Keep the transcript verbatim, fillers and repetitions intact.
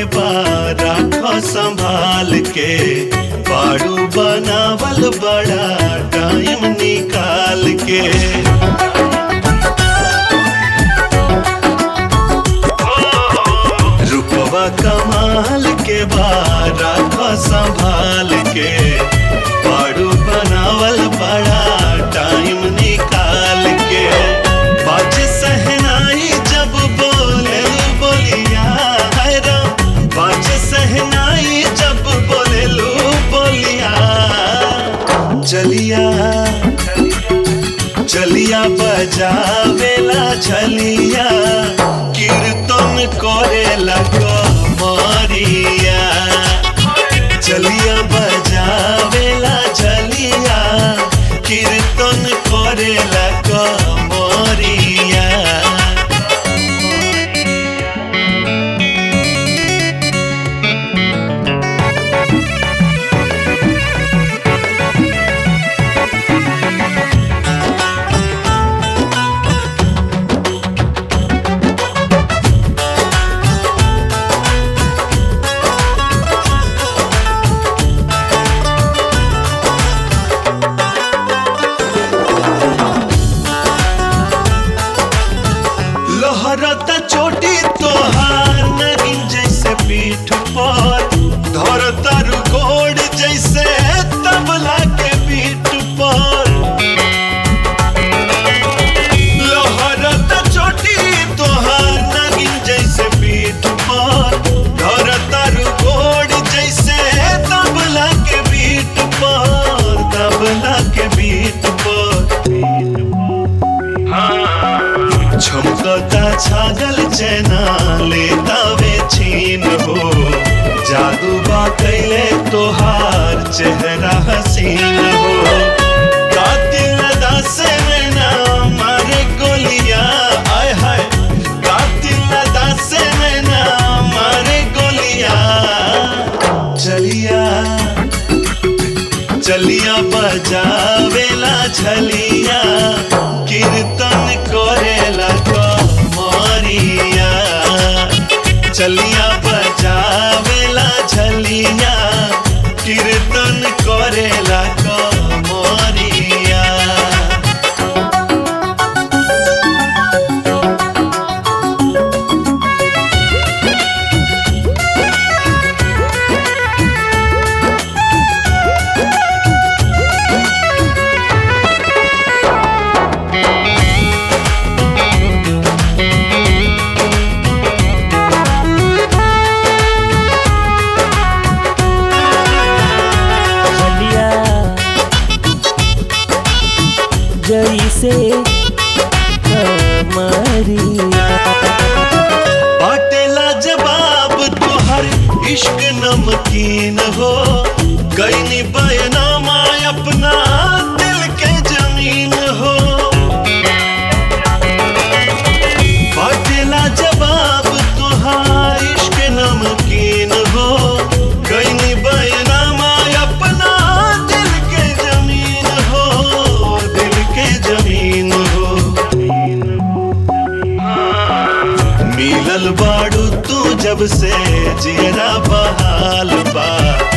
बा राखो संभाल के, बाड़ू बनावल बड़ा टाइम निकाल के। रूपवा कमाल के बा राखो संभाल के, बाड़ू बनावल बड़ा टाइम निकाल के। बाज सहनाई जब बोले बोलिया है राम, बाज सहनाई जब बोले लो बोलिया। चलिया चलिया बजावेला झलिया, कीर्तन करेला कमरिया। चलिया बजावेला झलिया, कीर्तन करेला कमरिया। लहरता चोटी तोहार नगिन जैसे पीठ पर, धरता रुकोड़ जैसे तबला के पीठ पर। लहरता चोटी तोहार नगिन जैसे पीठ पर, धरता रुकोड़ जैसे तबला के पीठ पर, तबला के पीठ पर। छमकता छागल चैना लेता वे छीन हो, जादू बा कैले तोहार चेहरा हसीन हो। कातिल अदा से नैना मारे गोलियां, आय हाय कातिल अदा से नैना मारे गोलियां। चलिया चलिया बजावेला झलिया, कीर्तन करेला कमरिया। चलिया बजावेला झलिया, कीर्तन करेला कमरिया। जैसे कमरिया बाटेला जवाब तोहर इश्क नमकीन हो, कैनी बयानामा अपना दिल के जमीन हो। बाटेला जवाब तोहर इश्क नमकीन हो, कैनी बयानामा अपना दिल के जमीन हो, दिल के जमीन हो। मिलल बाड़ू तू जब से जियरा बहाल बा,